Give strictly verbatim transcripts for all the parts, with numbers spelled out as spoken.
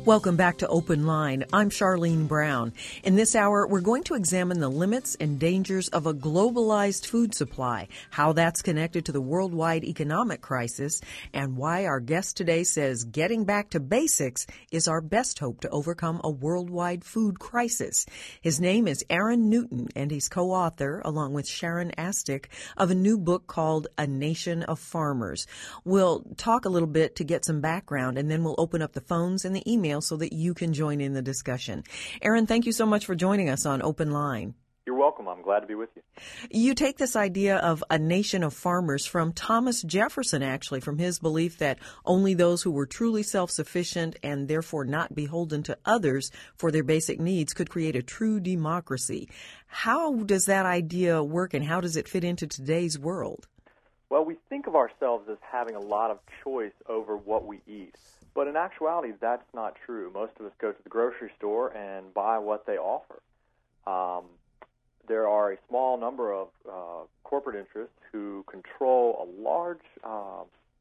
Welcome back to Open Line. I'm Charlene Brown. In this hour, we're going to examine the limits and dangers of a globalized food supply, how that's connected to the worldwide economic crisis, and why our guest today says getting back to basics is our best hope to overcome a worldwide food crisis. His name is Aaron Newton, and he's co-author, along with Sharon Astick, of a new book called A Nation of Farmers. We'll talk a little bit to get some background, and then we'll open up the phones and the email so that you can join in the discussion. Aaron, thank you so much for joining us on Open Line. You're welcome. I'm glad to be with you. You take this idea of a nation of farmers from Thomas Jefferson, actually, from his belief that only those who were truly self-sufficient and therefore not beholden to others for their basic needs could create a true democracy. How does that idea work, and how does it fit into today's world? Well, we think of ourselves as having a lot of choice over what we eat. But in actuality, that's not true. Most of us go to the grocery store and buy what they offer. Um, there are a small number of uh, corporate interests who control a large uh,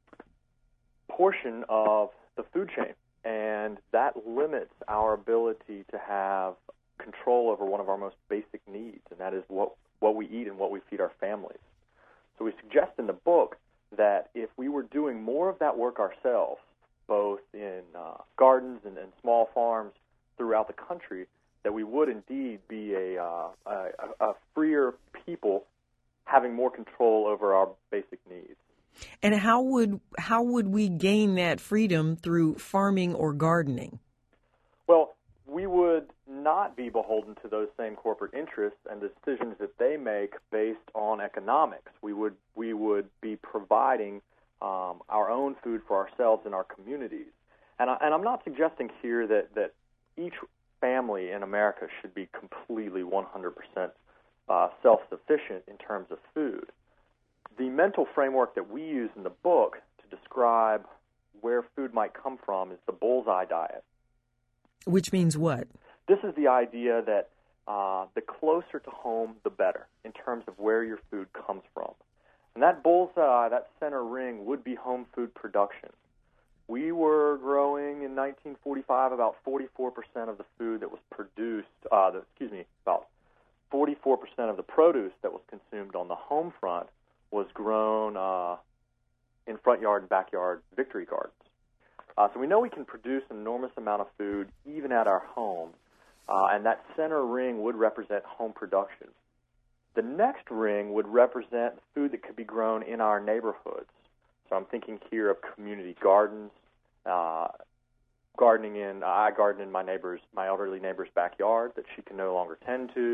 portion of the food chain, and that limits our ability to have control over one of our most basic needs, and that is what, what we eat and what we feed our families. So we suggest in the book that if we were doing more of that work ourselves, both in uh, gardens and, and small farms throughout the country, that we would indeed be a, uh, a, a freer people having more control over our basic needs. And how would how would we gain that freedom through farming or gardening? Well, we would not be beholden to those same corporate interests and the decisions that they make based on economics. We would we would be providing Um, our own food for ourselves and our communities. And, I, and I'm not suggesting here that, that each family in America should be completely one hundred percent uh, self-sufficient in terms of food. The mental framework that we use in the book to describe where food might come from is the bullseye diet. Which means what? This is the idea that uh, the closer to home, the better, in terms of where your food comes from. And that bullseye, that center ring, would be home food production. We were growing in nineteen forty-five about forty-four percent of the food that was produced, uh, the, excuse me, about forty-four percent of the produce that was consumed on the home front was grown uh, in front yard and backyard victory gardens. Uh, so we know we can produce an enormous amount of food even at our home, uh, and that center ring would represent home production. The next ring would represent food that could be grown in our neighborhoods. So I'm thinking here of community gardens, uh, gardening in, I garden in my neighbor's, my elderly neighbor's backyard that she can no longer tend to.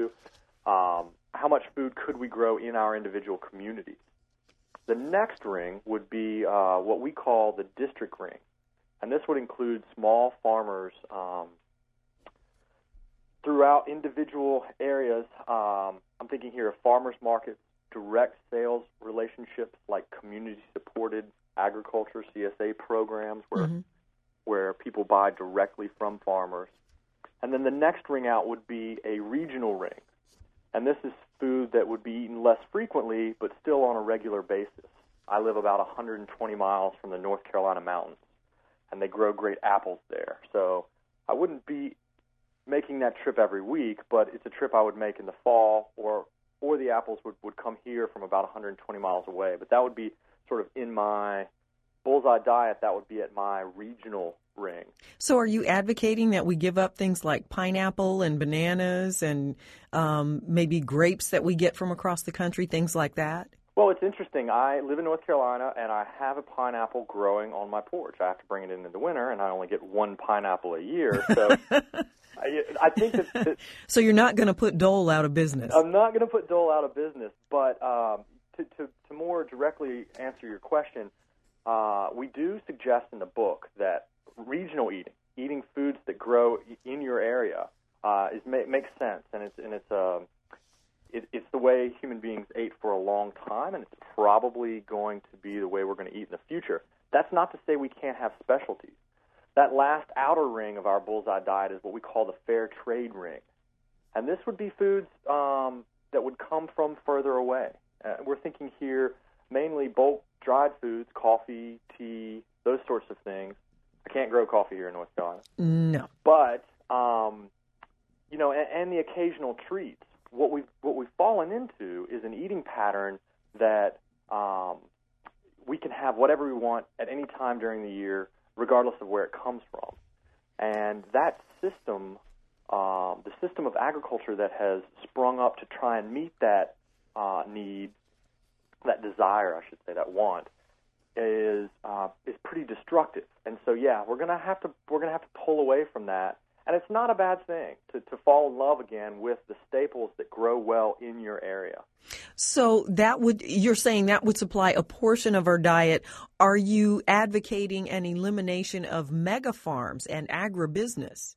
Um, how much food could we grow in our individual communities? The next ring would be uh, what we call the district ring. And this would include small farmers um, throughout individual areas. Um, I'm thinking here of farmers markets, direct sales relationships like community-supported agriculture, C S A programs where mm-hmm. where people buy directly from farmers. And then the next ring out would be a regional ring. And this is food that would be eaten less frequently but still on a regular basis. I live about one hundred twenty miles from the North Carolina mountains, and they grow great apples there. So I wouldn't be making that trip every week, but it's a trip I would make in the fall, or or the apples would, would come here from about one hundred twenty miles away. But that would be sort of in my bullseye diet, that would be at my regional ring. So are you advocating that we give up things like pineapple and bananas and um, maybe grapes that we get from across the country, things like that? Well, it's interesting. I live in North Carolina, and I have a pineapple growing on my porch. I have to bring it in in the winter, and I only get one pineapple a year, so... I, I think that, that so you're not going to put Dole out of business. I'm not going to put Dole out of business, but um, to, to, to more directly answer your question, uh, we do suggest in the book that regional eating, eating foods that grow in your area, uh, is makes sense, and it's and it's uh, it, it's the way human beings ate for a long time, and it's probably going to be the way we're going to eat in the future. That's not to say we can't have specialties. That last outer ring of our bullseye diet is what we call the fair trade ring. And this would be foods um, that would come from further away. Uh, we're thinking here mainly bulk dried foods, coffee, tea, those sorts of things. Can't grow coffee here in North Carolina. No. But, um, you know, and, and the occasional treats. What we've, what we've fallen into is an eating pattern that um, we can have whatever we want at any time during the year, regardless of where it comes from. And that system, um, the system of agriculture that has sprung up to try and meet that uh, need, that desire, I should say, that want, is uh, is pretty destructive. And so, yeah, we're gonna have to we're gonna have to pull away from that. And it's not a bad thing to, to fall in love again with the staples that grow well in your area. So that would, you're saying that would supply a portion of our diet. Are you advocating an elimination of mega farms and agribusiness?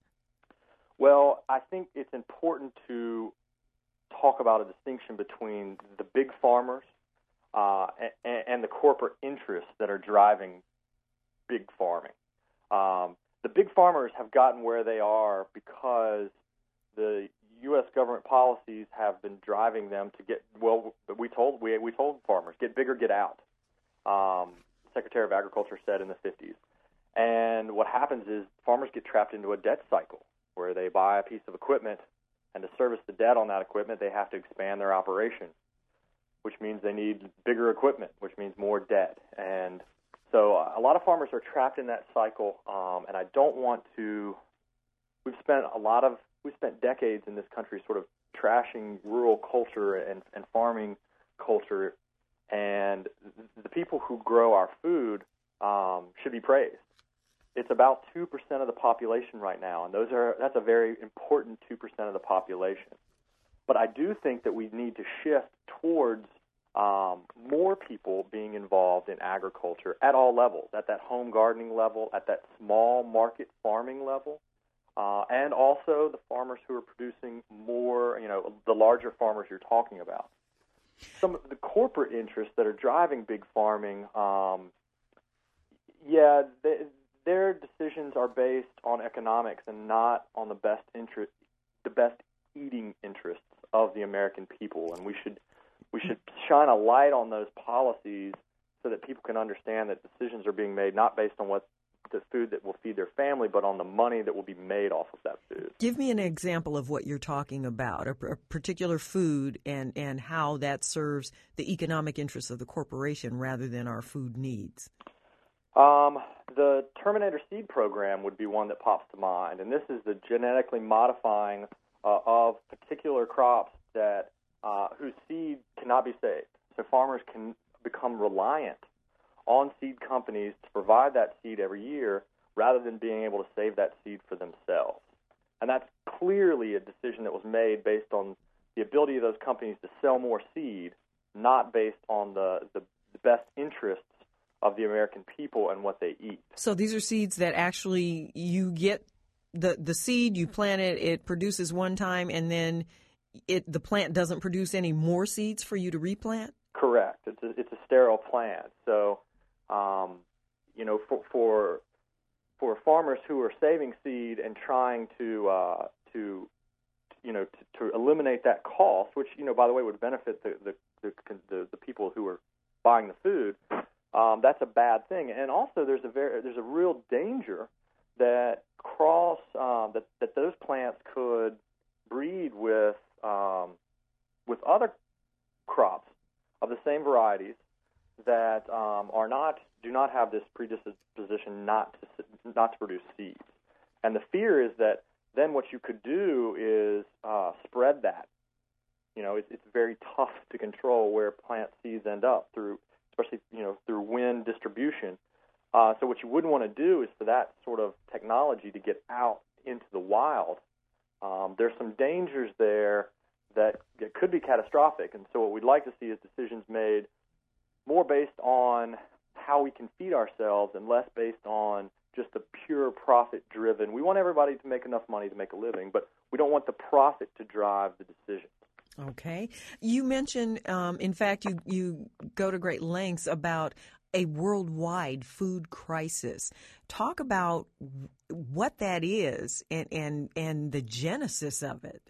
Well, I think it's important to talk about a distinction between the big farmers uh, and, and the corporate interests that are driving big farming. Um, The big farmers have gotten where they are because the U S government policies have been driving them to get, well, we told we we told farmers, get bigger, get out. Um, Secretary of Agriculture said in the fifties. And what happens is farmers get trapped into a debt cycle where they buy a piece of equipment, and to service the debt on that equipment, they have to expand their operation, which means they need bigger equipment, which means more debt. And So uh, a lot of farmers are trapped in that cycle, um, and I don't want to. We've spent a lot of we've spent decades in this country sort of trashing rural culture and, and farming culture, and the people who grow our food um, should be praised. It's about two percent of the population right now, and those are that's a very important two percent of the population. But I do think that we need to shift towards Um, more people being involved in agriculture at all levels, at that home gardening level, at that small market farming level, uh, and also the farmers who are producing more, you know, the larger farmers you're talking about. Some of the corporate interests that are driving big farming, um, yeah, they, their decisions are based on economics and not on the best interest, the best eating interests of the American people, and we should We should shine a light on those policies so that people can understand that decisions are being made not based on what the food that will feed their family, but on the money that will be made off of that food. Give me an example of what you're talking about, a, a particular food and, and how that serves the economic interests of the corporation rather than our food needs. Um, the Terminator Seed Program would be one that pops to mind, and this is the genetically modifying uh, of particular crops that Uh, whose seed cannot be saved. So farmers can become reliant on seed companies to provide that seed every year rather than being able to save that seed for themselves. And that's clearly a decision that was made based on the ability of those companies to sell more seed, not based on the, the, the best interests of the American people and what they eat. So these are seeds that actually you get the, the seed, you plant it, it produces one time, and then It the plant doesn't produce any more seeds for you to replant? Correct. It's a, it's a sterile plant. So, um, you know, for, for for farmers who are saving seed and trying to uh, to you know to, to eliminate that cost, which you know by the way would benefit the the the, the, the people who are buying the food, um, that's a bad thing. And also, there's a very there's a real danger that cross um, that that those plants could breed with Um, with other crops of the same varieties that um, are not do not have this predisposition not to not to produce seeds. And the fear is that then what you could do is uh, spread that. You know, it's, it's very tough to control where plant seeds end up through, especially you know through wind distribution. Uh, so what you wouldn't want to do is for that sort of technology to get out into the wild. Um, there's some dangers there that, that could be catastrophic, and so what we'd like to see is decisions made more based on how we can feed ourselves and less based on just the pure profit-driven. We want everybody to make enough money to make a living, but we don't want the profit to drive the decisions. Okay. You mentioned, um, in fact, you, you go to great lengths about a worldwide food crisis. Talk about what that is and, and, and the genesis of it.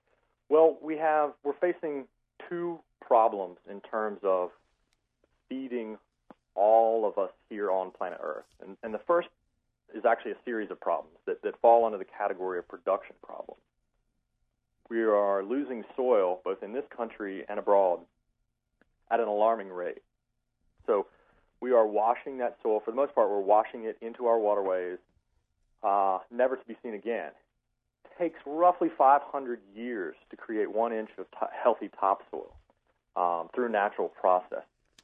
Well, we have, we're facing two problems in terms of feeding all of us here on planet Earth. And, and the first is actually actually a series of problems that, that fall under the category of production problems. We are losing soil, both in this country and abroad, at an alarming rate. So we are washing that soil. For the most part, we're washing it into our waterways, uh, never to be seen again. It takes roughly five hundred years to create one inch of t- healthy topsoil um, through natural process.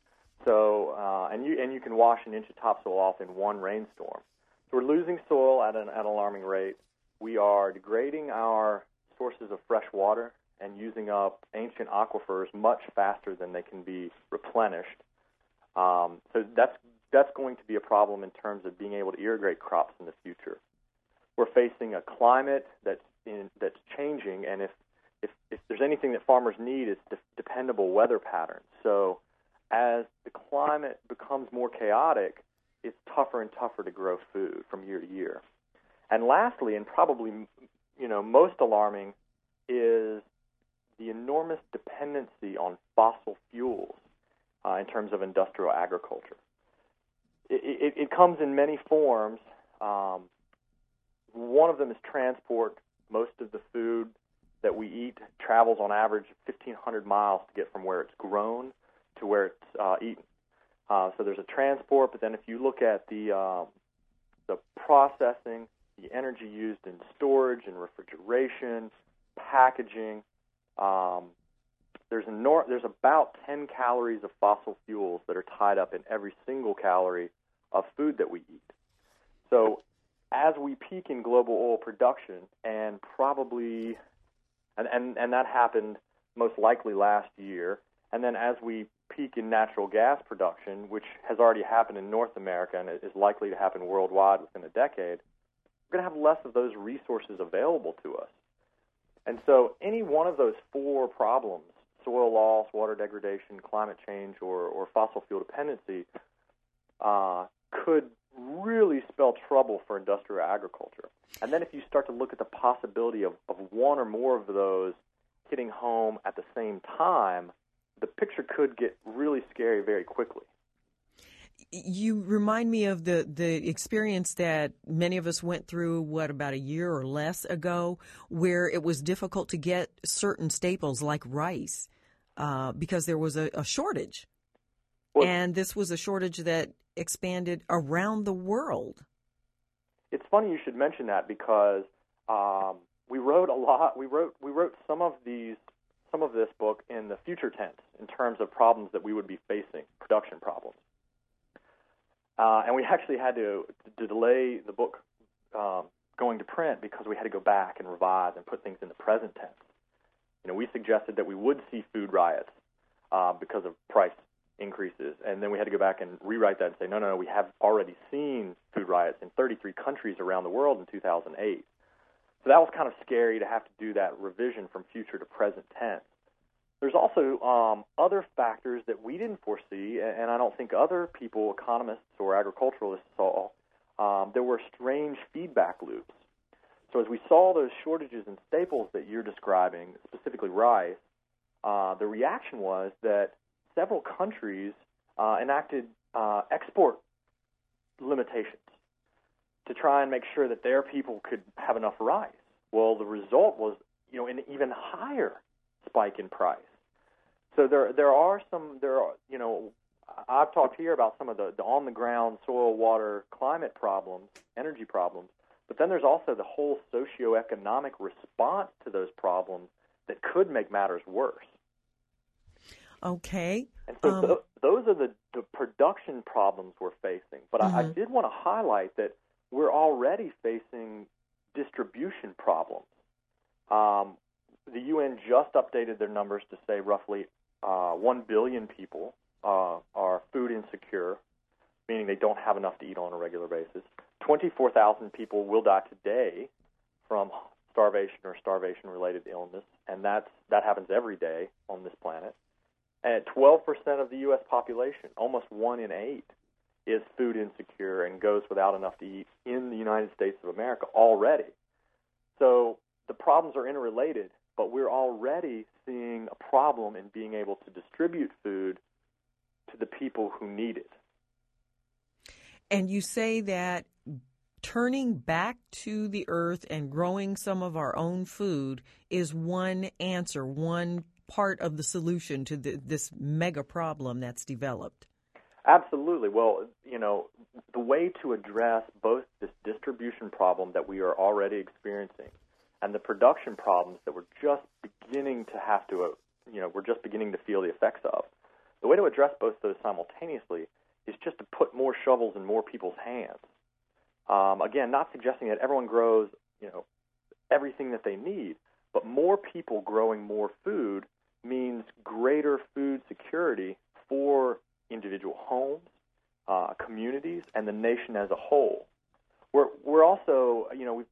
So, uh, and you and you can wash an inch of topsoil off in one rainstorm. So we're losing soil at an, at an alarming rate. We are degrading our sources of fresh water and using up ancient aquifers much faster than they can be replenished. Um, so that's that's going to be a problem in terms of being able to irrigate crops in the future. We're facing a climate that's in, that's changing, and if, if if there's anything that farmers need, it's de- dependable weather patterns. So as the climate becomes more chaotic, it's tougher and tougher to grow food from year to year. And lastly, and probably you know most alarming, is the enormous dependency on fossil fuels uh, in terms of industrial agriculture. It, it, it comes in many forms. Um, one of them is transport. Most of the food that we eat travels on average fifteen hundred miles to get from where it's grown to where it's uh, eaten. Uh, so there's a transport, but then if you look at the um, the processing, the energy used in storage and refrigeration, packaging, um, there's, nor- there's about ten calories of fossil fuels that are tied up in every single calorie of food that we eat. So as we peak in global oil production, and probably, and, and, and that happened most likely last year, and then as we peak in natural gas production, which has already happened in North America and is likely to happen worldwide within a decade, we're going to have less of those resources available to us. And so any one of those four problems, soil loss, water degradation, climate change, or, or fossil fuel dependency, uh, could really spell trouble for industrial agriculture. And then if you start to look at the possibility of, of one or more of those hitting home at the same time, the picture could get really scary very quickly. You remind me of the, the experience that many of us went through, what, about a year or less ago, where it was difficult to get certain staples like rice uh, because there was a, a shortage. Well, and this was a shortage that expanded around the world. It's funny you should mention that because um, we wrote a lot. We wrote we wrote some of these some of this book in the future tense in terms of problems that we would be facing, production problems. Uh, and we actually had to, to delay the book um, going to print because we had to go back and revise and put things in the present tense. You know, we suggested that we would see food riots uh, because of price increases, and then we had to go back and rewrite that and say, no, no, no, we have already seen food riots in thirty-three countries around the world in two thousand eight. So that was kind of scary to have to do that revision from future to present tense. There's also um, other factors that we didn't foresee, and I don't think other people, economists or agriculturalists, saw. Um, there were strange feedback loops. So as we saw those shortages in staples that you're describing, specifically rice, uh, the reaction was that several countries uh, enacted uh, export limitations to try and make sure that their people could have enough rice. Well, the result was, you know, an even higher spike in price. So there, there are some, there are, you know, I've talked here about some of the, the on-the-ground soil, water, climate problems, energy problems, but then there's also the whole socioeconomic response to those problems that could make matters worse. Okay. And so um, th- those are the, the production problems we're facing. But mm-hmm. I, I did want to highlight that we're already facing distribution problems. Um, the U N just updated their numbers to say roughly uh, one billion people uh, are food insecure, meaning they don't have enough to eat on a regular basis. twenty-four thousand people will die today from starvation or starvation-related illness, and that's that happens every day on this planet. And twelve percent of the U S population, almost one in eight, is food insecure and goes without enough to eat in the United States of America already. So the problems are interrelated, but we're already seeing a problem in being able to distribute food to the people who need it. And you say that turning back to the earth and growing some of our own food is one answer, one part of the solution to the, this mega problem that's developed. Absolutely. Well, you know, the way to address both this distribution problem that we are already experiencing and the production problems that we're just beginning to have to, uh, you know, we're just beginning to feel the effects of, the way to address both those simultaneously is just to put more shovels in more people's hands. Um, again, not suggesting that everyone grows, you know, everything that they need, but more people growing more food means greater food security for individual homes, uh, communities, and the nation as a whole. We're we're also, you know, we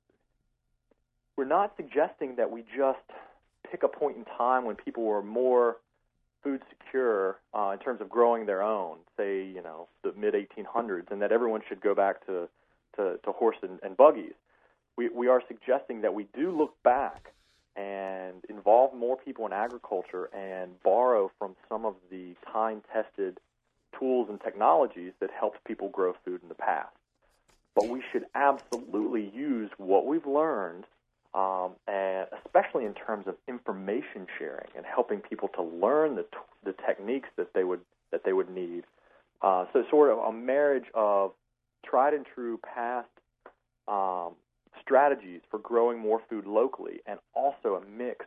we're not suggesting that we just pick a point in time when people were more food secure uh, in terms of growing their own, say, you know, the mid eighteen hundreds, and that everyone should go back to to, to horse and, and buggies. We we are suggesting that we do look back and involve more people in agriculture and borrow from some of the time-tested tools and technologies that helped people grow food in the past. But we should absolutely use what we've learned, um, and especially in terms of information sharing and helping people to learn the t- the techniques that they would that they would need. Uh, so sort of a marriage of tried and true past um, strategies for growing more food locally, and also a mix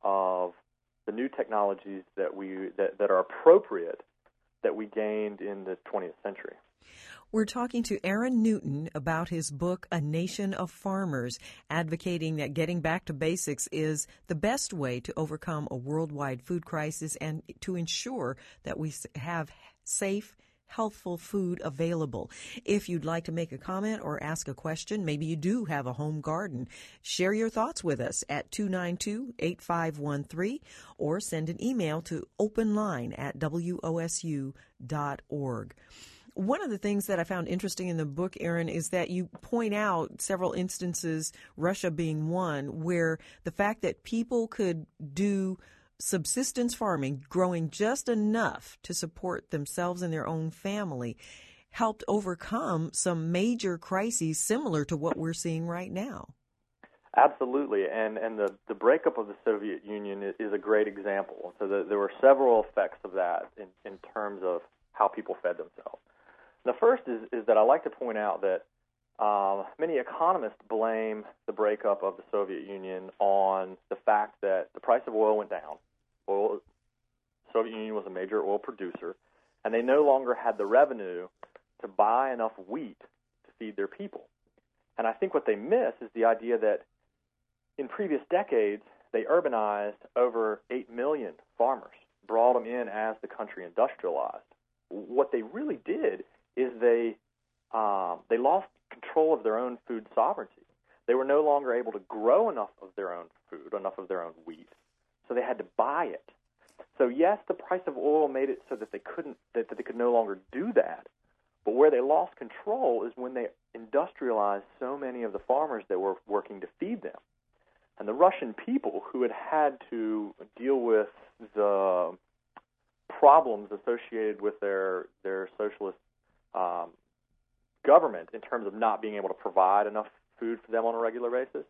of the new technologies that we that, that are appropriate that we gained in the twentieth century. We're talking to Aaron Newton about his book, A Nation of Farmers, advocating that getting back to basics is the best way to overcome a worldwide food crisis and to ensure that we have safe, healthful food available. If you'd like to make a comment or ask a question, maybe you do have a home garden, share your thoughts with us at two nine two, eight five one three or send an email to openline at w o s u dot org. One of the things that I found interesting in the book, Aaron, is that you point out several instances, Russia being one, where the fact that people could do subsistence farming, growing just enough to support themselves and their own family, helped overcome some major crises similar to what we're seeing right now. Absolutely, and and the, the breakup of the Soviet Union is, is a great example. So the, there were several effects of that in, in terms of how people fed themselves. The first is, is that I like to point out that um, many economists blame the breakup of the Soviet Union on the fact that the price of oil went down. Oil, the Soviet Union was a major oil producer, and they no longer had the revenue to buy enough wheat to feed their people. And I think what they miss is the idea that in previous decades, they urbanized over eight million farmers, brought them in as the country industrialized. What they really did is they um, they lost control of their own food sovereignty. They were no longer able to grow enough of their own food, enough of their own wheat, so they had to buy it. So yes, the price of oil made it so that they couldn't that, that they could no longer do that. But where they lost control is when they industrialized so many of the farmers that were working to feed them. And the Russian people, who had had to deal with the problems associated with their their socialist um, government in terms of not being able to provide enough food for them on a regular basis,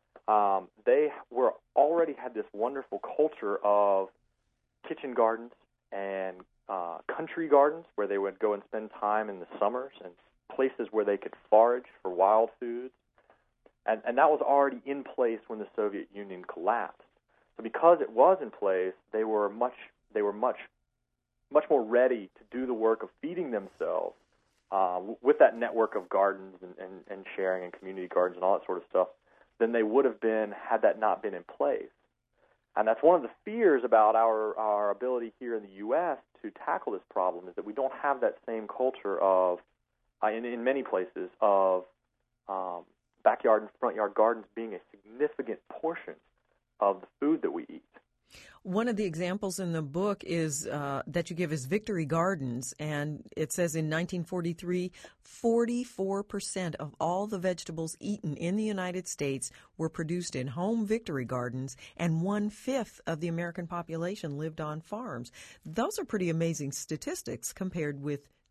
um, they were already had this wonderful culture of kitchen gardens and uh, country gardens where they would go and spend time in the summers, and places where they could forage for wild foods. And, and that was already in place when the Soviet Union collapsed. So because it was in place, they were much they were much much more ready to do the work of feeding themselves uh, with that network of gardens and, and, and sharing and community gardens and all that sort of stuff than they would have been had that not been in place. And that's one of the fears about our, our ability here in the U S to tackle this problem, is that we don't have that same culture of, uh, in, in many places, of um, backyard and front yard gardens being a significant portion of the food that we eat. One of the examples in the book is uh, that you give is Victory Gardens, and it says in nineteen forty-three, forty-four percent of all the vegetables eaten in the United States were produced in home Victory Gardens, and one-fifth of the American population lived on farms. Those are pretty amazing statistics compared with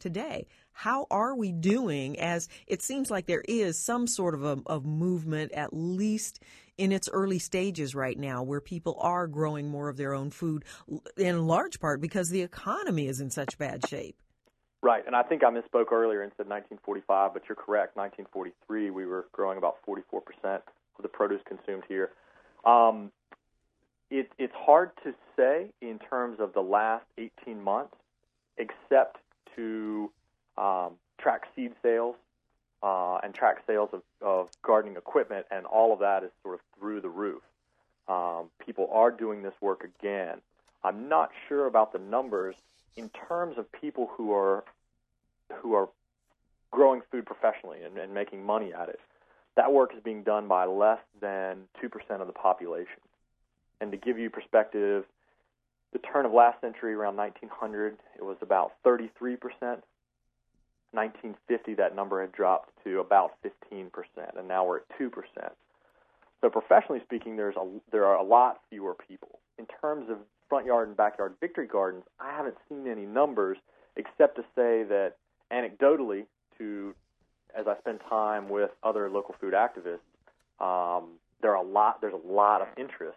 today. How are we doing, as it seems like there is some sort of a of movement, at least in its early stages right now, where people are growing more of their own food, in large part because the economy is in such bad shape? Right, and I think I misspoke earlier and said nineteen forty-five, but you're correct. nineteen forty-three, we were growing about forty-four percent of the produce consumed here. Um, it, it's hard to say in terms of the last eighteen months, except to um, track seed sales uh, and track sales of, of gardening equipment, and all of that is sort of through the roof. Um, people are doing this work again. I'm not sure about the numbers in terms of people who are who are growing food professionally and, and making money at it. That work is being done by less than two percent of the population. And to give you perspective, the turn of last century, around nineteen hundred, it was about thirty-three percent. nineteen fifty, that number had dropped to about fifteen percent, and now we're at two percent. So professionally speaking, there's a, there are a lot fewer people. In terms of front yard and backyard victory gardens, I haven't seen any numbers except to say that anecdotally, to as I spend time with other local food activists, um, there are a lot. There's a lot of interest,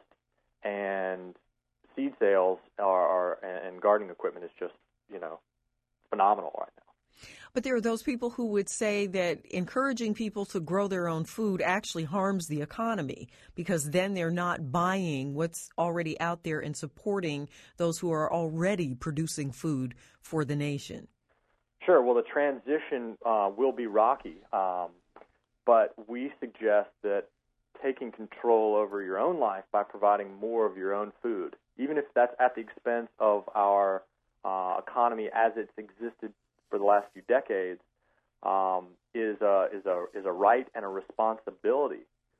and seed sales are, are and gardening equipment is just you know phenomenal right now. But there are those people who would say that encouraging people to grow their own food actually harms the economy, because then they're not buying what's already out there and supporting those who are already producing food for the nation. Sure. Well, the transition uh, will be rocky, um, but we suggest that taking control over your own life by providing more of your own food, even if that's at the expense of our uh, economy as it's existed for the last few decades, um, is a is a is a right and a responsibility.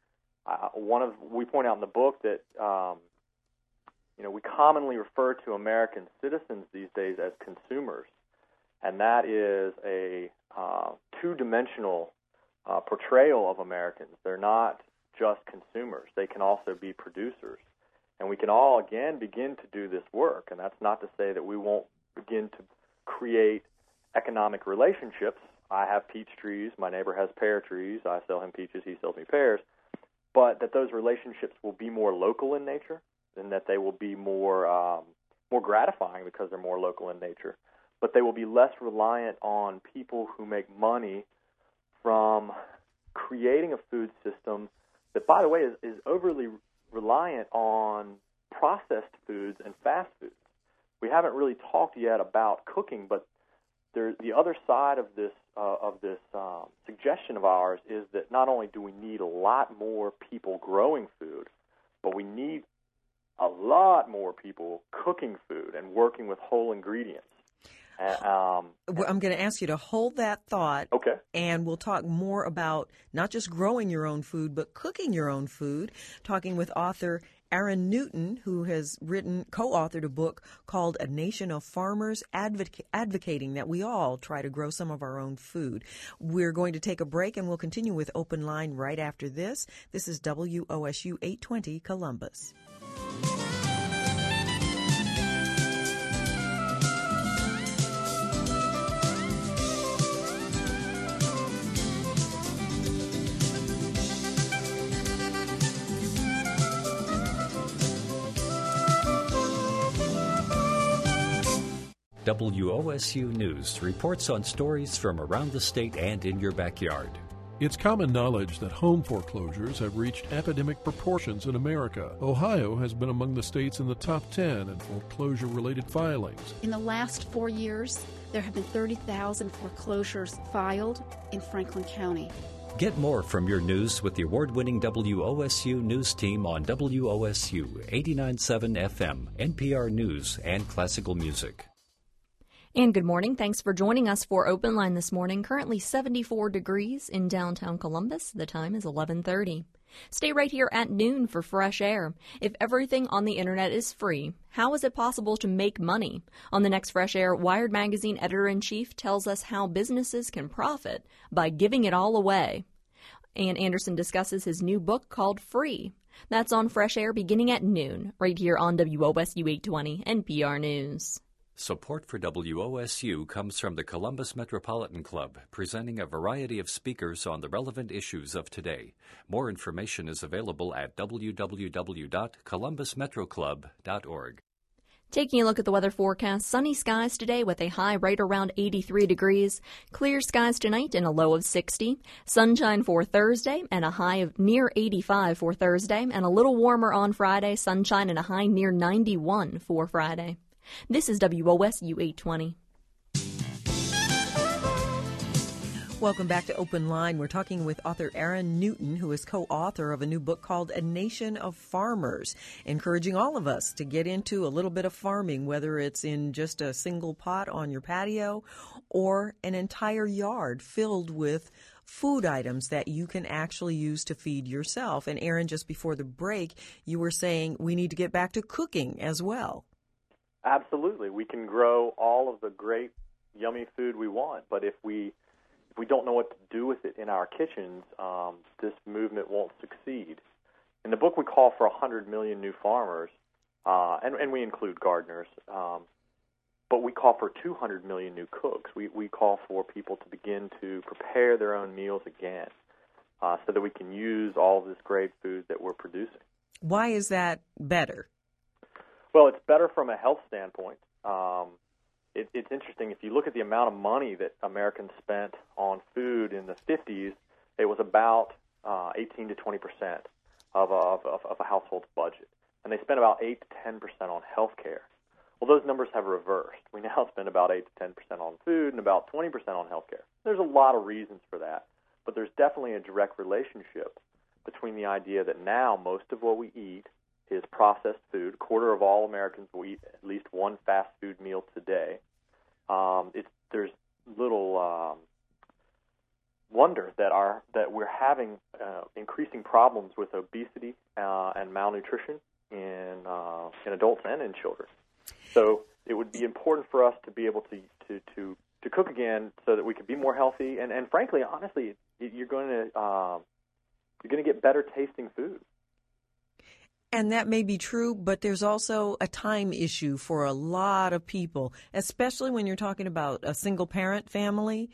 Uh, one of we point out in the book that um, you know we commonly refer to American citizens these days as consumers, and that is a uh, two-dimensional uh, portrayal of Americans. They're not just consumers; they can also be producers, and we can all again begin to do this work. And that's not to say that we won't begin to create economic relationships. I have peach trees. My neighbor has pear trees. I sell him peaches. He sells me pears. But that those relationships will be more local in nature, and that they will be more um, more gratifying because they're more local in nature. But they will be less reliant on people who make money from creating a food system that, by the way, is, is overly reliant on processed foods and fast foods. We haven't really talked yet about cooking, but There, the other side of this uh, of this um, suggestion of ours is that not only do we need a lot more people growing food, but we need a lot more people cooking food and working with whole ingredients. And, um, I'm going to ask you to hold that thought. Okay. And we'll talk more about not just growing your own food, but cooking your own food, talking with author Aaron Newton, who has written, co-authored a book called A Nation of Farmers, advoc- advocating that we all try to grow some of our own food. We're going to take a break, and we'll continue with Open Line right after this. This is W O S U eight twenty Columbus. W O S U News reports on stories from around the state and in your backyard. It's common knowledge that home foreclosures have reached epidemic proportions in America. Ohio has been among the states in the top ten in foreclosure-related filings. In the last four years, there have been thirty thousand foreclosures filed in Franklin County. Get more from your news with the award-winning W O S U News team on W O S U eighty-nine point seven F M, N P R News, and classical music. And good morning. Thanks for joining us for Open Line this morning. Currently seventy-four degrees in downtown Columbus. The time is eleven thirty. Stay right here at noon for Fresh Air. If everything on the internet is free, how is it possible to make money? On the next Fresh Air, Wired Magazine editor-in-chief tells us how businesses can profit by giving it all away. And Anderson discusses his new book called Free. That's on Fresh Air beginning at noon, right here on W O S U eight twenty N P R News. Support for W O S U comes from the Columbus Metropolitan Club, presenting a variety of speakers on the relevant issues of today. More information is available at w w w dot columbus metro club dot org. Taking a look at the weather forecast, sunny skies today with a high right around eighty-three degrees. Clear skies tonight and a low of sixty. Sunshine for Thursday and a high of near eighty-five for Thursday. And a little warmer on Friday. Sunshine and a high near ninety-one for Friday. This is W O S U eight twenty. Welcome back to Open Line. We're talking with author Aaron Newton, who is co-author of a new book called A Nation of Farmers, encouraging all of us to get into a little bit of farming, whether it's in just a single pot on your patio or an entire yard filled with food items that you can actually use to feed yourself. And Aaron, just before the break, you were saying we need to get back to cooking as well. Absolutely. We can grow all of the great, yummy food we want, but if we if we don't know what to do with it in our kitchens, um, this movement won't succeed. In the book, we call for one hundred million new farmers, uh, and, and we include gardeners, um, but we call for two hundred million new cooks. We, we call for people to begin to prepare their own meals again uh, so that we can use all of this great food that we're producing. Why is that better? Well, it's better from a health standpoint. Um, it, it's interesting. If you look at the amount of money that Americans spent on food in the fifties, it was about uh, eighteen to twenty percent of a, of, of a household's budget. And they spent about eight to ten percent on health care. Well, those numbers have reversed. We now spend about eight to ten percent on food and about twenty percent on health care. There's a lot of reasons for that, but there's definitely a direct relationship between the idea that now most of what we eat is processed food. A quarter of all Americans will eat at least one fast food meal today. Um, it's, there's little um, wonder that our that we're having uh, increasing problems with obesity uh, and malnutrition in uh, in adults and in children. So it would be important for us to be able to to to, to cook again so that we could be more healthy. And, and frankly, honestly, you're going to uh, you're going to get better tasting food. And that may be true, but there's also a time issue for a lot of people, especially when you're talking about a single-parent family.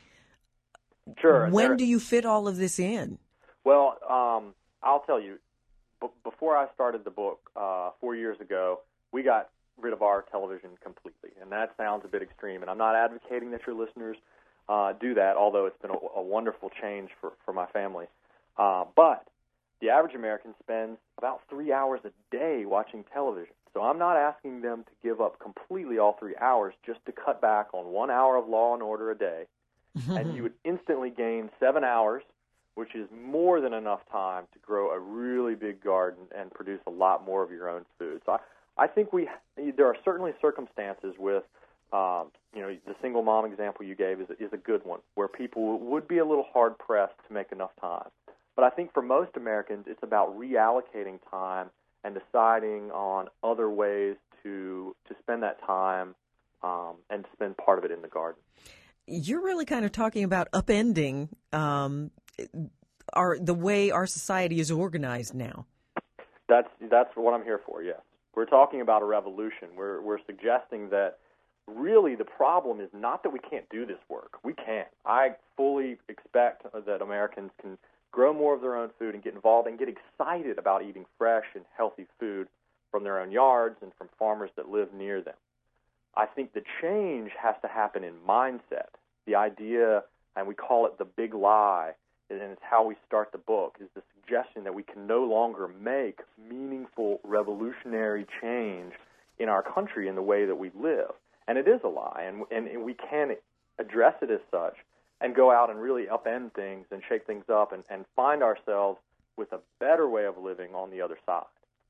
Sure. When do you fit all of this in? Well, um, I'll tell you, b- before I started the book uh, four years ago, we got rid of our television completely. And that sounds a bit extreme, and I'm not advocating that your listeners uh, do that, although it's been a, a wonderful change for, for my family. Uh, but the average American spends about three hours a day watching television. So I'm not asking them to give up completely all three hours just to cut back on one hour of Law and Order a day. And you would instantly gain seven hours, which is more than enough time to grow a really big garden and produce a lot more of your own food. So I, I think we there are certainly circumstances with, um, you know, the single mom example you gave is, is a good one, where people would be a little hard-pressed to make enough time. But I think for most Americans, it's about reallocating time and deciding on other ways to to spend that time um, and to spend part of it in the garden. You're really kind of talking about upending um, our the way our society is organized now. That's that's what I'm here for. Yes, we're talking about a revolution. We're we're suggesting that really the problem is not that we can't do this work. We can. I fully expect that Americans can grow more of their own food and get involved and get excited about eating fresh and healthy food from their own yards and from farmers that live near them. I think the change has to happen in mindset. The idea, and we call it the big lie, and it's how we start the book, is the suggestion that we can no longer make meaningful revolutionary change in our country in the way that we live. And it is a lie, and, and, and we can address it as such and go out and really upend things and shake things up and, and find ourselves with a better way of living on the other side.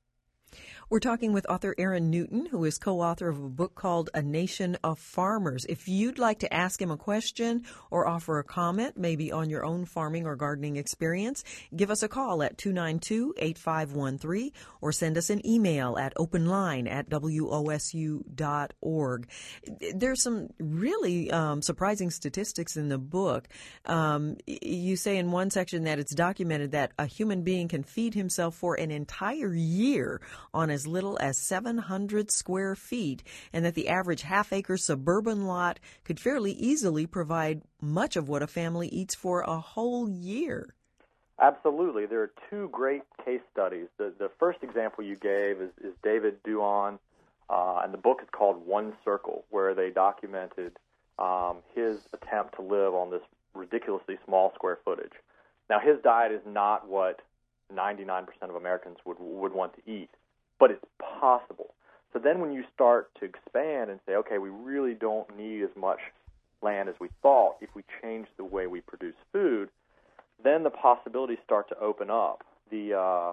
We're talking with author Aaron Newton, who is co-author of a book called A Nation of Farmers. If you'd like to ask him a question or offer a comment, maybe on your own farming or gardening experience, give us a call at two nine two, eight five one three or send us an email at openline at w o s u dot org. There's some really um, surprising statistics in the book. Um, you say in one section that it's documented that a human being can feed himself for an entire year on as little as seven hundred square feet, and that the average half-acre suburban lot could fairly easily provide much of what a family eats for a whole year. Absolutely. There are two great case studies. The, the first example you gave is, is David Duan, uh, and the book is called One Circle, where they documented um, his attempt to live on this ridiculously small square footage. Now, his diet is not what ninety-nine percent of Americans would would want to eat, but it's possible. So then when you start to expand and say, okay, we really don't need as much land as we thought if we change the way we produce food, then the possibilities start to open up. The uh,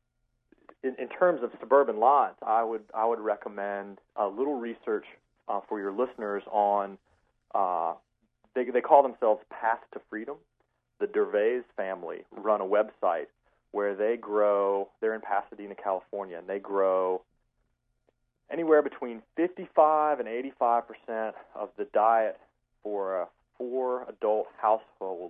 in, in terms of suburban lots, I would I would recommend a little research uh, for your listeners on. Uh, they they call themselves Path to Freedom. The Dervais family run a website where they grow. They're in Pasadena, California, and they grow anywhere between fifty-five and eighty-five percent of the diet for a four adult household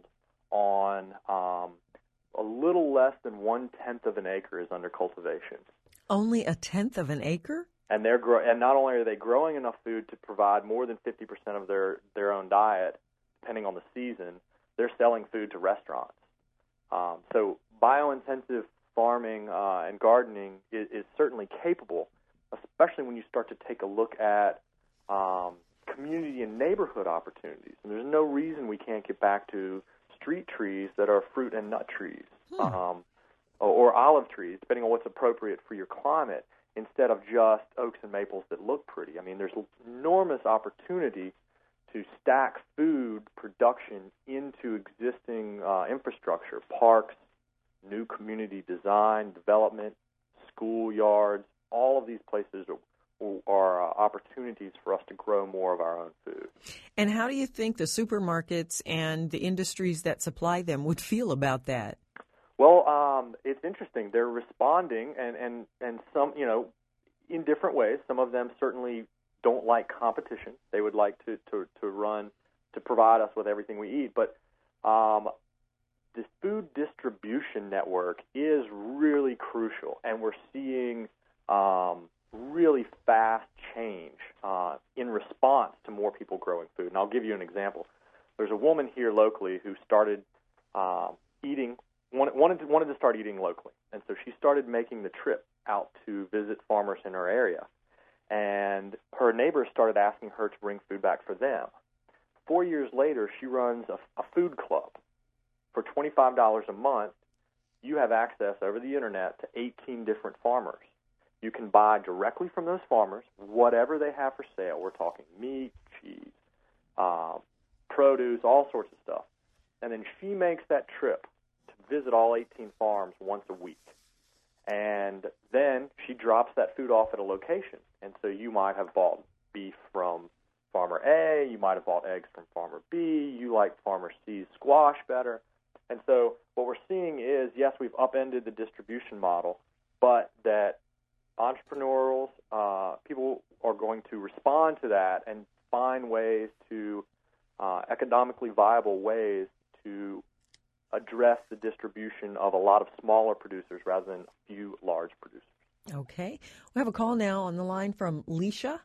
on um, a little less than one-tenth of an acre is under cultivation. Only a tenth of an acre? And they're grow- and not only are they growing enough food to provide more than fifty percent of their, their own diet, depending on the season, they're selling food to restaurants. Um, so biointensive farming uh, and gardening is, is certainly capable, especially when you start to take a look at um, community and neighborhood opportunities. And there's no reason we can't get back to street trees that are fruit and nut trees, hmm. um, or, or olive trees, depending on what's appropriate for your climate, instead of just oaks and maples that look pretty. I mean, there's enormous opportunity to stack food production into existing uh, infrastructure, parks, new community design, development, schoolyards. All of these places are are uh, opportunities for us to grow more of our own food. And how do you think the supermarkets and the industries that supply them would feel about that? Well, um, it's interesting. They're responding, and, and, and some, you know, in different ways. Some of them certainly don't like competition. They would like to, to, to run, to provide us with everything we eat. But um, this food distribution network is really crucial, and we're seeing um, really fast change uh, in response to more people growing food. And I'll give you an example. There's a woman here locally who started uh, eating, wanted to, wanted to start eating locally. And so she started making the trip out to visit farmers in her area. And her neighbors started asking her to bring food back for them. Four years later, she runs a, a food club. For twenty-five dollars a month, you have access over the internet to eighteen different farmers. You can buy directly from those farmers whatever they have for sale. We're talking meat, cheese, uh, produce, all sorts of stuff. And then she makes that trip to visit all eighteen farms once a week. And then she drops that food off at a location. And so you might have bought beef from Farmer A, you might have bought eggs from Farmer B, you like Farmer C's squash better. And so what we're seeing is, yes, we've upended the distribution model, but that entrepreneurs, uh, people are going to respond to that and find ways to, uh, economically viable ways to address the distribution of a lot of smaller producers rather than a few large producers. Okay. We have a call now on the line from Leisha.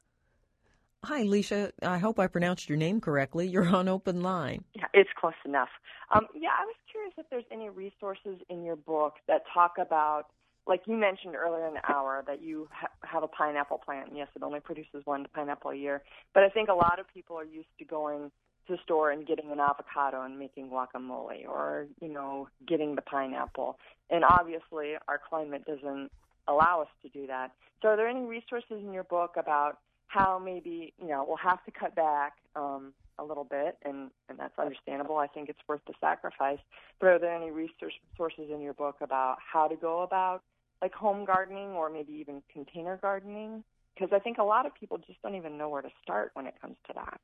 Hi, Leisha. I hope I pronounced your name correctly. You're on Open Line. Yeah, it's close enough. Um, yeah, I was curious if there's any resources in your book that talk about, like you mentioned earlier in the hour, that you ha- have a pineapple plant. Yes, it only produces one pineapple a year. But I think a lot of people are used to going to the store and getting an avocado and making guacamole, or, you know, getting the pineapple. And obviously our climate doesn't allow us to do that. So are there any resources in your book about how maybe, you know, we'll have to cut back um, a little bit, and, and that's understandable. I think it's worth the sacrifice. But are there any research sources in your book about how to go about, like, home gardening or maybe even container gardening? Because I think a lot of people just don't even know where to start when it comes to that.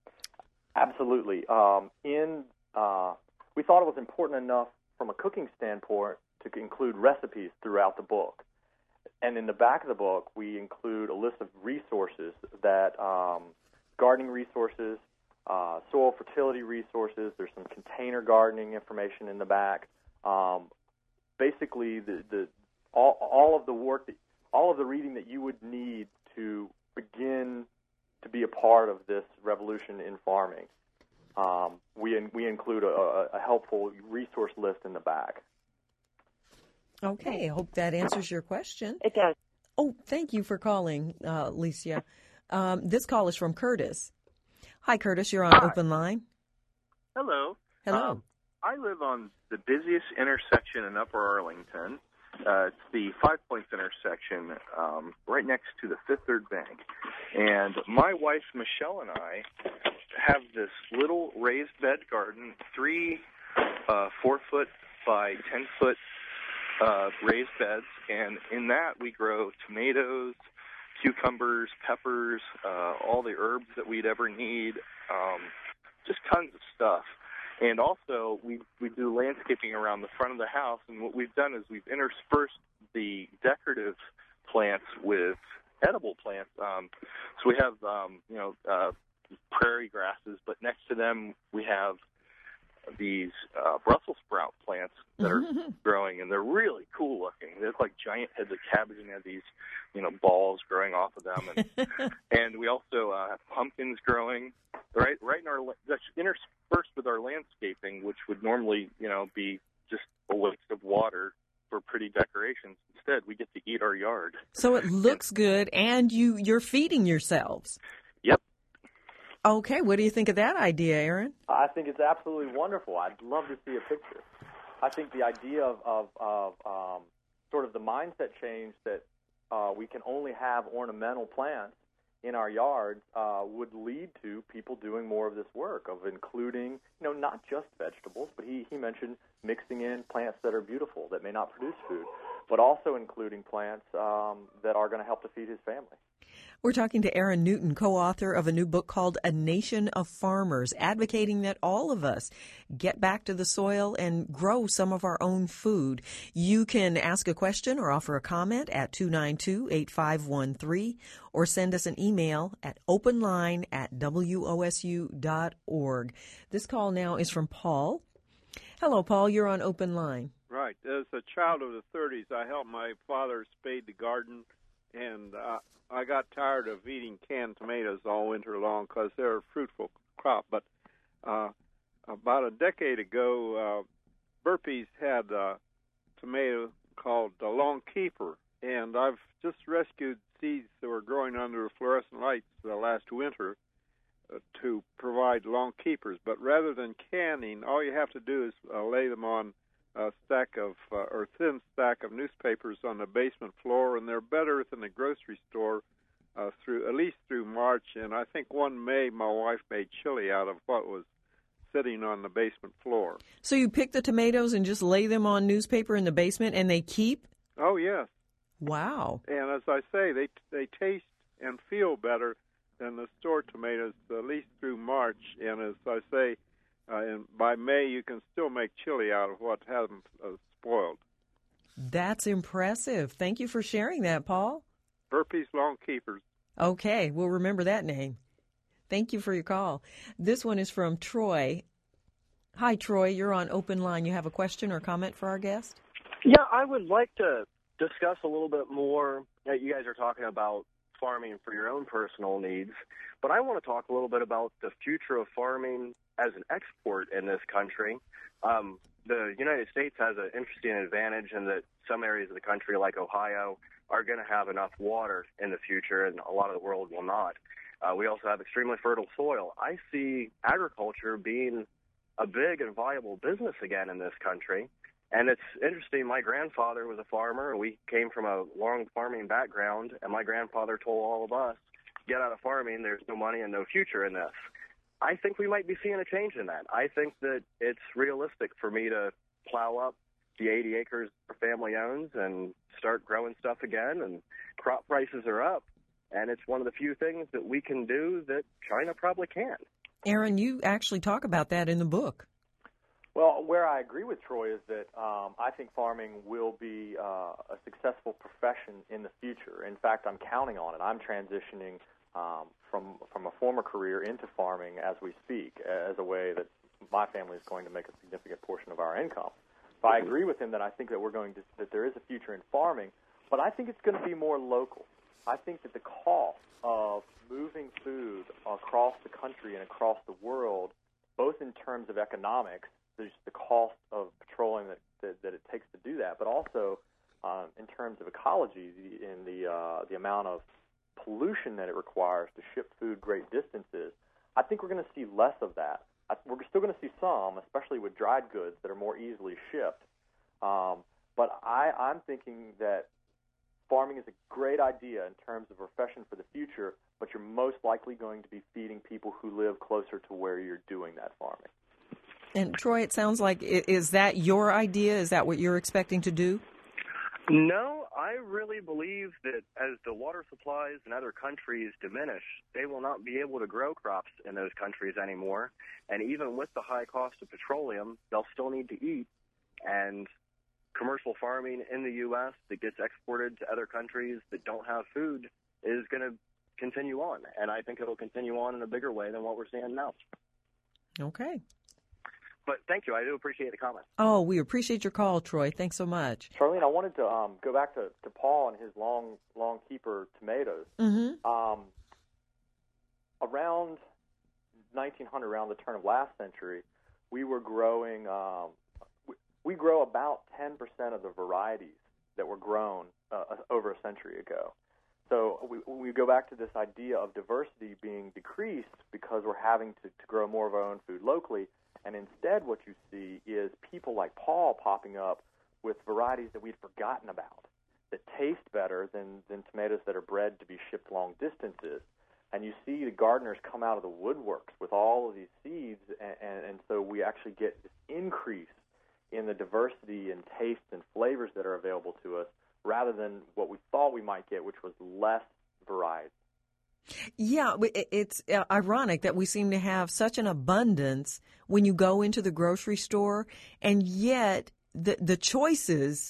Absolutely. Um, in uh, we thought it was important enough from a cooking standpoint to include recipes throughout the book. And in the back of the book, we include a list of resources that um, gardening resources, uh, soil fertility resources. There's some container gardening information in the back. Um, basically, the, the all, all of the work that all of the reading that you would need to begin to be a part of this revolution in farming. Um, we in, we include a, a helpful resource list in the back. Okay, I hope that answers your question. It does. Oh, thank you for calling, uh, Alicia. Um, this call is from Curtis. Hi, Curtis. You're on Hi. Open Line. Hello. Hello. Um, I live on the busiest intersection in Upper Arlington. Uh, it's the Five Points intersection, um, right next to the Fifth Third Bank. And my wife, Michelle, and I have this little raised bed garden, three uh, four-foot by ten-foot uh, raised beds. And in that, we grow tomatoes, cucumbers, peppers, uh, all the herbs that we'd ever need, um, just tons of stuff. And also, we we do landscaping around the front of the house, and what we've done is we've interspersed the decorative plants with edible plants. Um, so we have, um, you know, uh, prairie grasses, but next to them we have these uh, Brussels sprout plants that are mm-hmm. growing, and they're really cool looking. They're like giant heads of cabbage, and they have these, you know, balls growing off of them. And, and we also uh, have pumpkins growing right, right in our that's interspersed with our landscaping, which would normally, you know, be just a waste of water for pretty decorations. Instead, we get to eat our yard. So it looks good, and you you're feeding yourselves. Yep. Okay, what do you think of that idea, Aaron? I think it's absolutely wonderful. I'd love to see a picture. I think the idea of, of, of um, sort of the mindset change that uh, we can only have ornamental plants in our yards uh, would lead to people doing more of this work, of including, you know, not just vegetables, but he, he mentioned mixing in plants that are beautiful, that may not produce food, but also including plants um, that are going to help to feed his family. We're talking to Aaron Newton, co-author of a new book called A Nation of Farmers, advocating that all of us get back to the soil and grow some of our own food. You can ask a question or offer a comment at two nine two, eight five one three or send us an email at openline at W O S U dot org. This call now is from Paul. Hello, Paul. You're on Open Line. Right. As a child of the thirties, I helped my father spade the garden, and uh, I got tired of eating canned tomatoes all winter long because they're a fruitful crop. But uh, about a decade ago, uh, Burpee's had a tomato called the Long Keeper, and I've just rescued seeds that were growing under fluorescent lights the last winter uh, to provide Long Keepers. But rather than canning, all you have to do is uh, lay them on a stack of, uh, or thin stack of newspapers on the basement floor, and they're better than the grocery store uh, through, at least through March. And I think one May, my wife made chili out of what was sitting on the basement floor. So you pick the tomatoes and just lay them on newspaper in the basement, and they keep? Oh, yes. Wow. And as I say, they they taste and feel better than the store tomatoes, at least through March. And as I say, Uh, and by May, you can still make chili out of what hasn't uh, spoiled. That's impressive. Thank you for sharing that, Paul. Burpee's Long Keepers. Okay, we'll remember that name. Thank you for your call. This one is from Troy. Hi, Troy. You're on Open Line. You have a question or comment for our guest? Yeah, I would like to discuss a little bit more. Uh, you guys are talking about farming for your own personal needs, but I want to talk a little bit about the future of farming as an export in this country. Um, the United States has an interesting advantage in that some areas of the country, like Ohio, are going to have enough water in the future, and a lot of the world will not. Uh, we also have extremely fertile soil. I see agriculture being a big and viable business again in this country. And it's interesting, my grandfather was a farmer, and we came from a long farming background, and my grandfather told all of us, get out of farming, there's no money and no future in this. I think we might be seeing a change in that. I think that it's realistic for me to plow up the eighty acres our family owns and start growing stuff again, and crop prices are up, and it's one of the few things that we can do that China probably can't. Aaron, you actually talk about that in the book. Well, where I agree with Troy is that um, I think farming will be uh, a successful profession in the future. In fact, I'm counting on it. I'm transitioning um, from from a former career into farming as we speak, as a way that my family is going to make a significant portion of our income. So I agree with him that I think that we're going to that there is a future in farming. but I think it's going to be more local. I think that the cost of moving food across the country and across the world, both in terms of economics, there's the cost of petroleum that, that, that it takes to do that, but also um, in terms of ecology, the, in the uh, the amount of pollution that it requires to ship food great distances, I think we're going to see less of that. I, we're still going to see some, especially with dried goods that are more easily shipped. Um, but I, I'm thinking that farming is a great idea in terms of a profession for the future, but you're most likely going to be feeding people who live closer to where you're doing that farming. And Troy, it sounds like, is that your idea? Is that what you're expecting to do? No, I really believe that as the water supplies in other countries diminish, they will not be able to grow crops in those countries anymore. And even with the high cost of petroleum, they'll still need to eat. And commercial farming in the U S that gets exported to other countries that don't have food is going to continue on. And I think it'll continue on in a bigger way than what we're seeing now. Okay. But thank you. I do appreciate the comment. Oh, we appreciate your call, Troy. Thanks so much. Charlene, I wanted to um, go back to, to Paul and his long, long keeper tomatoes. Mm-hmm. Um, around nineteen hundred, around the turn of last century, we were growing, um, we, we grow about ten percent of the varieties that were grown uh, over a century ago. So we, we go back to this idea of diversity being decreased because we're having to, to grow more of our own food locally. And instead what you see is people like Paul popping up with varieties that we'd forgotten about that taste better than, than tomatoes that are bred to be shipped long distances. And you see the gardeners come out of the woodworks with all of these seeds, and, and, and so we actually get this increase in the diversity and taste and flavors that are available to us rather than what we thought we might get, which was less variety. Yeah, it's ironic that we seem to have such an abundance when you go into the grocery store, and yet the the choices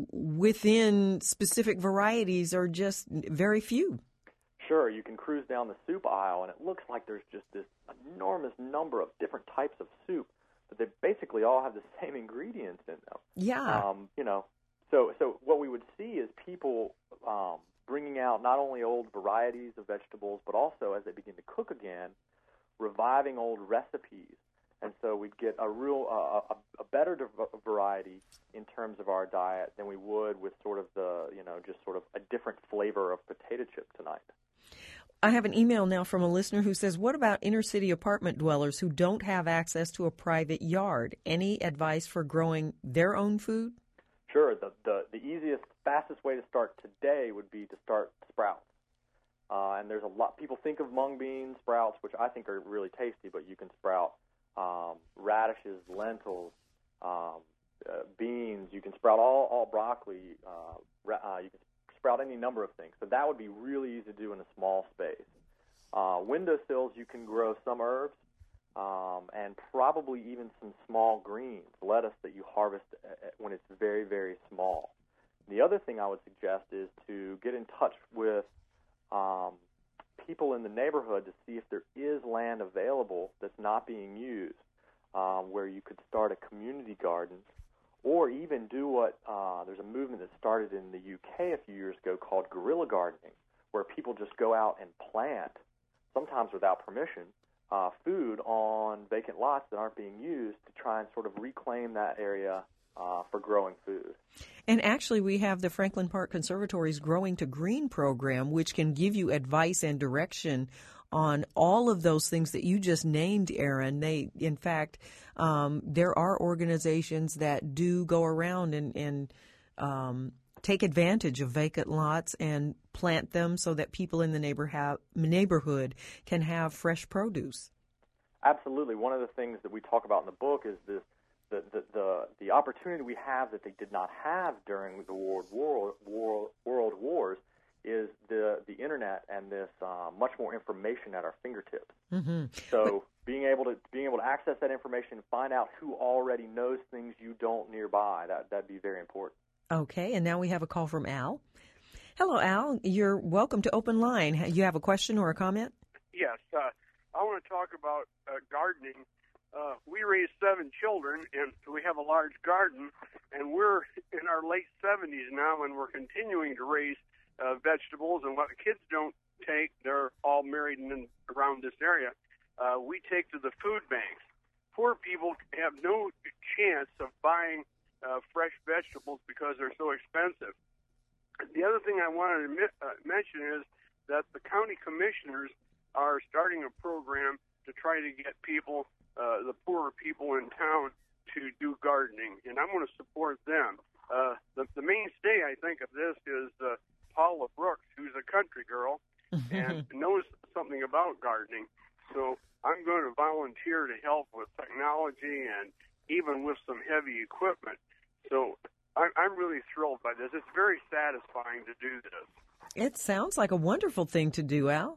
within specific varieties are just very few. Sure, you can cruise down the soup aisle, and it looks like there's just this enormous number of different types of soup, but they basically all have the same ingredients in them. Yeah. Um, you know, so so what we would see is people um, bringing out not only old varieties of vegetables, but also, as they begin to cook again, reviving old recipes. And so we'd get a real, uh, a, a better div- variety in terms of our diet than we would with sort of the, you know, just sort of a different flavor of potato chip tonight. I have an email now from a listener who says, what about inner city apartment dwellers who don't have access to a private yard? Any advice for growing their own food? Sure. The, the, the easiest, fastest way to start today would be to start sprouts. Uh, and there's a lot, people think of mung beans, sprouts, which I think are really tasty, but you can sprout um, radishes, lentils, um, uh, beans. You can sprout all, all broccoli. Uh, ra- uh, you can sprout any number of things. So that would be really easy to do in a small space. Uh, windowsills, you can grow some herbs. Um, and probably even some small greens, lettuce that you harvest when it's very, very small. The other thing I would suggest is to get in touch with um, people in the neighborhood to see if there is land available that's not being used, um, where you could start a community garden, or even do what, uh, there's a movement that started in the U K a few years ago called guerrilla gardening, where people just go out and plant, sometimes without permission, Uh, food on vacant lots that aren't being used to try and sort of reclaim that area uh, for growing food. And actually, we have the Franklin Park Conservatory's Growing to Green program, which can give you advice and direction on all of those things that you just named, Aaron. They, in fact, um, there are organizations that do go around and, and um, take advantage of vacant lots and plant them so that people in the neighbor have, neighborhood can have fresh produce. Absolutely. One of the things that we talk about in the book is this, the, the, the, the opportunity we have that they did not have during the world, world, world, world wars is the, the Internet and this uh, much more information at our fingertips. Mm-hmm. So but, being able to being able to access that information and find out who already knows things you don't nearby, that, that'd be very important. Okay, and now we have a call from Al. Hello, Al. You're welcome to Open Line. You have a question or a comment? Yes. Uh, I want to talk about uh, gardening uh, we raise seven children, and we have a large garden, and we're in our late seventies now, and we're continuing to raise uh, vegetables. And what the kids don't take, they're all married and in, around this area, uh, we take to the food banks. Poor people have no chance of buying uh, fresh vegetables because they're so expensive. The other thing I wanted to mi- uh, mention is that the county commissioners are starting a program to try to get people, uh, the poorer people in town, to do gardening, and I'm going to support them. Uh, the, the mainstay, I think, of this is uh, Paula Brooks, who's a country girl and knows something about gardening. So I'm going to volunteer to help with technology and even with some heavy equipment. So I'm, I'm really thrilled by this. It's very satisfying to do this. It sounds like a wonderful thing to do, Al.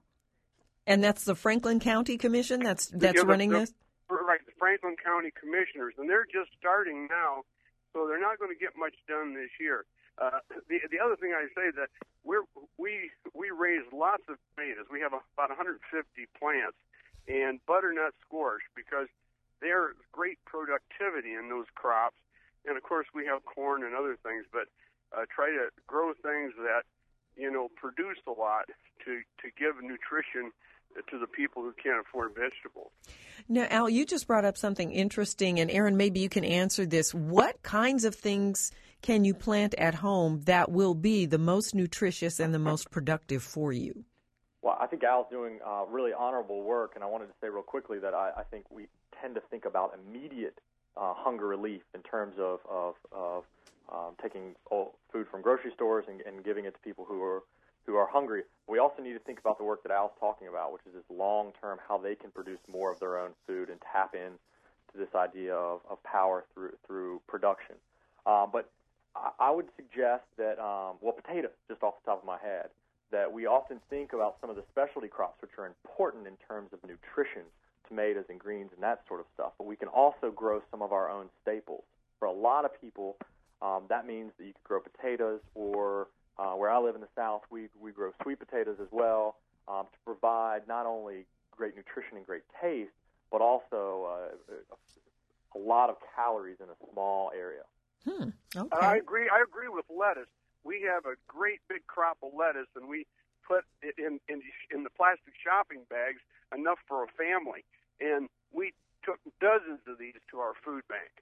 And that's the Franklin County Commission that's that's Yeah, the- running the- this? Right, the Franklin County Commissioners, and they're just starting now, so they're not going to get much done this year. Uh, the the other thing I say that we're we we raise lots of tomatoes. We have about one hundred fifty plants, and butternut squash, because there's great productivity in those crops. And of course, we have corn and other things, but uh, try to grow things that you know produce a lot to to give nutrition to the people who can't afford vegetables. Now, Al, you just brought up something interesting, and Aaron, maybe you can answer this. What kinds of things can you plant at home that will be the most nutritious and the most productive for you? Well, I think Al's doing uh, really honorable work, and I wanted to say real quickly that I, I think we tend to think about immediate uh, hunger relief in terms of, of, of um, taking oh, food from grocery stores and, and giving it to people who are who are hungry. We also need to think about the work that Al's talking about, which is this long-term, how they can produce more of their own food and tap in to this idea of, of power through through production. Uh, but I, I would suggest that, um, well, potatoes, just off the top of my head, that we often think about some of the specialty crops, which are important in terms of nutrition, tomatoes and greens and that sort of stuff, but we can also grow some of our own staples. For a lot of people, um, that means that you could grow potatoes, or Uh, where I live in the South, we we grow sweet potatoes as well um, to provide not only great nutrition and great taste, but also uh, a, a lot of calories in a small area. Hmm. Okay. I agree. I agree with lettuce. We have a great big crop of lettuce, and we put it in in, in the plastic shopping bags, enough for a family. And we took dozens of these to our food bank.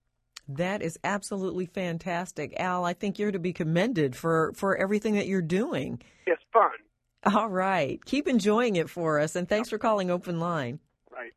That is absolutely fantastic. Al, I think you're to be commended for, for everything that you're doing. It's fun. All right. Keep enjoying it for us, and thanks for calling Open Line. Right.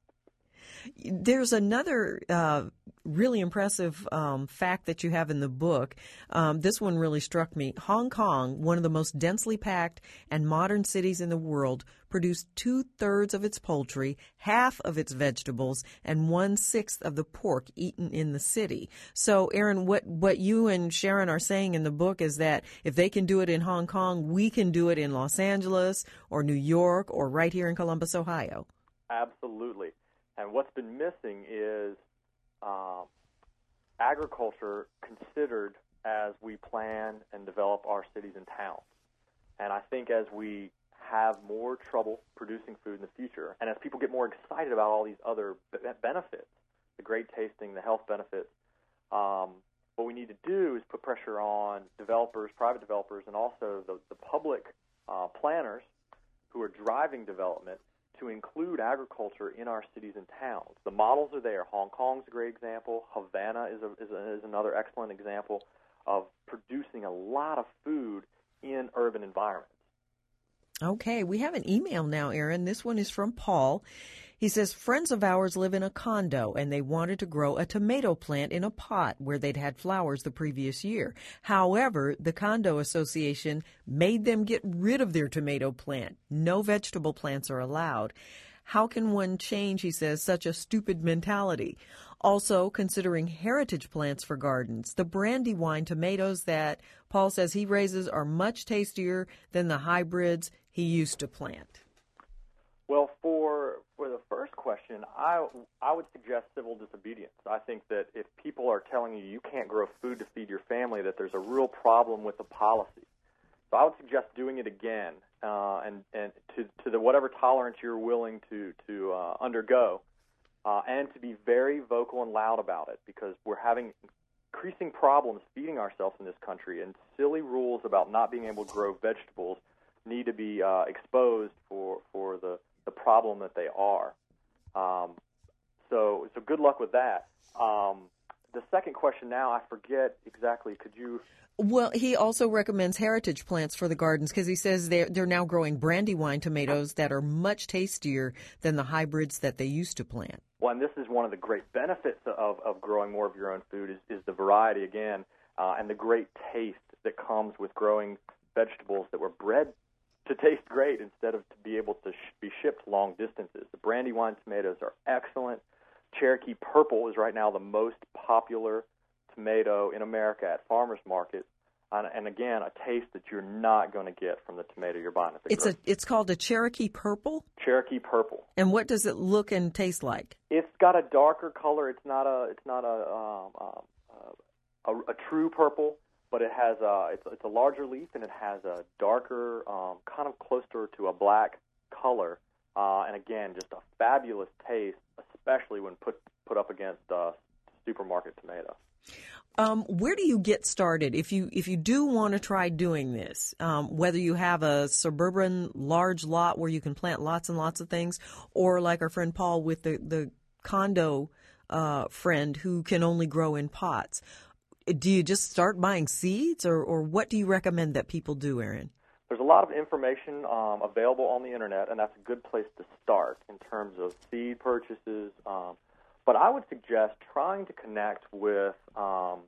There's another uh, really impressive um, fact that you have in the book. Um, this one really struck me. Hong Kong, one of the most densely packed and modern cities in the world, produced two-thirds of its poultry, half of its vegetables, and one-sixth of the pork eaten in the city. So, Aaron, what, what you and Sharon are saying in the book is that if they can do it in Hong Kong, we can do it in Los Angeles or New York or right here in Columbus, Ohio. Absolutely. And what's been missing is uh, agriculture considered as we plan and develop our cities and towns. And I think as we have more trouble producing food in the future, and as people get more excited about all these other benefits, the great tasting, the health benefits, um, what we need to do is put pressure on developers, private developers, and also the, the public uh, planners who are driving development to include agriculture in our cities and towns. The models are there. Hong Kong's a great example. Havana is, a, is, a, is another excellent example of producing a lot of food in urban environments. Okay, we have an email now, Aaron. This one is from Paul. He says, friends of ours live in a condo, and they wanted to grow a tomato plant in a pot where they'd had flowers the previous year. However, the condo association made them get rid of their tomato plant. No vegetable plants are allowed. How can one change, he says, such a stupid mentality? Also, considering heritage plants for gardens, the Brandywine tomatoes that Paul says he raises are much tastier than the hybrids he used to plant. Well, for for the first question, I I would suggest civil disobedience. I think that if people are telling you you can't grow food to feed your family, that there's a real problem with the policy. So I would suggest doing it again, uh, and and to to the whatever tolerance you're willing to to uh, undergo, uh, and to be very vocal and loud about it, because we're having increasing problems feeding ourselves in this country, and silly rules about not being able to grow vegetables need to be uh, exposed for, for the, the problem that they are. Um, so, so good luck with that. Um, the second question now, I forget exactly. Could you... Well, he also recommends heritage plants for the gardens because he says they're, they're now growing Brandywine tomatoes that are much tastier than the hybrids that they used to plant. Well, and this is one of the great benefits of, of growing more of your own food is, is the variety, again, uh, and the great taste that comes with growing vegetables that were bred to taste great instead of to be able to sh- be shipped long distances. The Brandywine tomatoes are excellent. Cherokee Purple is right now the most popular tomato in America at farmers markets, and, and again, a taste that you're not going to get from the tomato you're buying at the It's a it's called a Cherokee Purple? Cherokee Purple. And what does it look and taste like? It's got a darker color. It's not a it's not a um, uh, a, a true purple, but it has a it's it's a larger leaf, and it has a darker, um, kind of closer to a black color, uh, and again, just a fabulous taste, especially when put put up against uh, supermarket tomato. Um, where do you get started if you if you do want to try doing this? Um, whether you have a suburban large lot where you can plant lots and lots of things, or like our friend Paul with the the condo uh, friend who can only grow in pots. Do you just start buying seeds, or, or what do you recommend that people do, Aaron? There's a lot of information um, available on the internet, and that's a good place to start in terms of seed purchases. Um, but I would suggest trying to connect with um,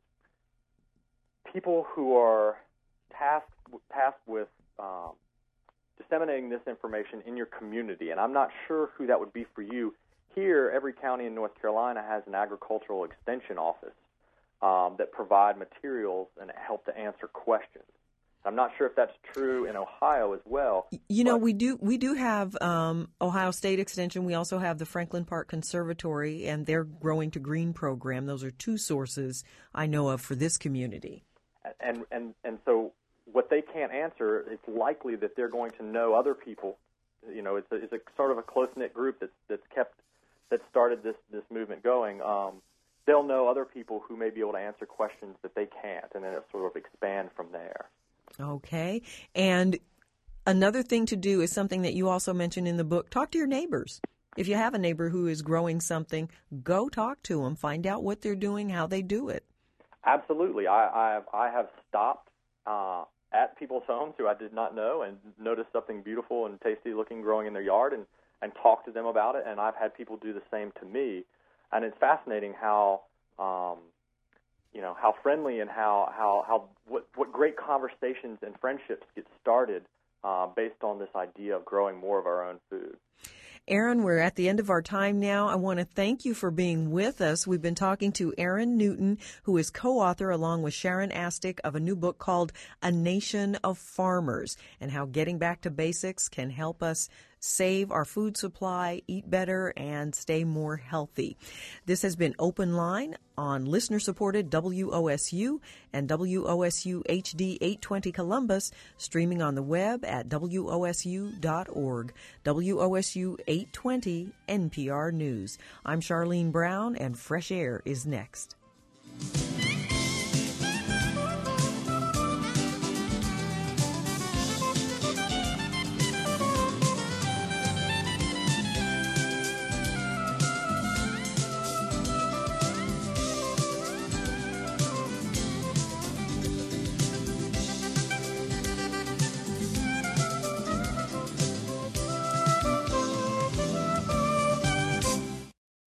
people who are tasked tasked with um, disseminating this information in your community. And I'm not sure who that would be for you. Here, every county in North Carolina has an agricultural extension office um, that provide materials and help to answer questions. I'm not sure if that's true in Ohio as well. You know, we do we do have um, Ohio State Extension. We also have the Franklin Park Conservatory and their Growing to Green program. Those are two sources I know of for this community. And and and so what they can't answer, it's likely that they're going to know other people. You know, it's a, it's a sort of a close-knit group that's that's kept that started this this movement going. Um, they'll know other people who may be able to answer questions that they can't, and then it sort of expand from there. Okay. And another thing to do is something that you also mentioned in the book. Talk to your neighbors. If you have a neighbor who is growing something, go talk to them. Find out what they're doing, how they do it. Absolutely. I, I, have, I have stopped uh, at people's homes who I did not know and noticed something beautiful and tasty looking growing in their yard and, and talked to them about it, and I've had people do the same to me. And it's fascinating how... Um, you know, how friendly and how, how, how what, what great conversations and friendships get started uh, based on this idea of growing more of our own food. Aaron, we're at the end of our time now. I want to thank you for being with us. We've been talking to Aaron Newton, who is co-author along with Sharon Astick of a new book called A Nation of Farmers, and how getting back to basics can help us save our food supply, eat better, and stay more healthy. This has been Open Line on listener-supported W O S U and W O S U H D eight twenty Columbus, streaming on the web at W O S U dot org. W O S U eight twenty N P R News. I'm Charlene Brown, and Fresh Air is next.